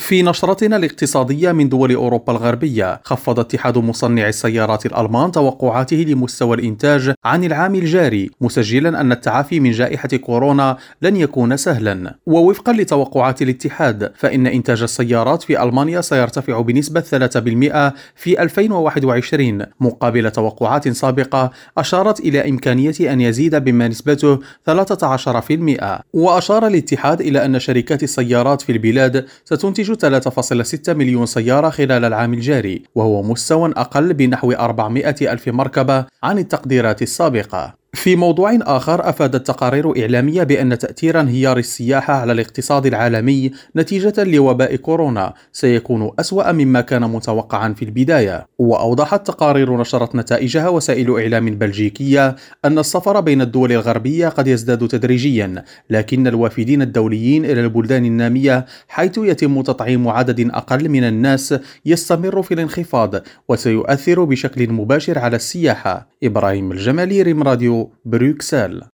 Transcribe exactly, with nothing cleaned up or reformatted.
في نشرتنا الاقتصادية من دول أوروبا الغربية، خفض اتحاد مصنعي السيارات الألمان توقعاته لمستوى الإنتاج عن العام الجاري، مسجلا أن التعافي من جائحة كورونا لن يكون سهلا. ووفقا لتوقعات الاتحاد، فإن إنتاج السيارات في ألمانيا سيرتفع بنسبة ثلاثة بالمئة في ألفين وواحد وعشرين مقابل توقعات سابقة أشارت إلى إمكانية أن يزيد بما نسبته ثلاثة عشر بالمئة. وأشار الاتحاد إلى أن شركات السيارات في البلاد ستنتج ثلاثة فاصلة ستة مليون سيارة خلال العام الجاري، وهو مستوى أقل بنحو أربعمئة ألف مركبة عن التقديرات السابقة. في موضوع آخر، أفادت تقارير إعلامية بأن تأثير انهيار السياحة على الاقتصاد العالمي نتيجة لوباء كورونا سيكون أسوأ مما كان متوقعا في البداية. وأوضحت تقارير نشرت نتائجها وسائل إعلام بلجيكية أن السفر بين الدول الغربية قد يزداد تدريجيا، لكن الوافدين الدوليين إلى البلدان النامية حيث يتم تطعيم عدد أقل من الناس يستمر في الانخفاض، وسيؤثر بشكل مباشر على السياحة. إبراهيم الجمالي، ريم راديو، بروكسل.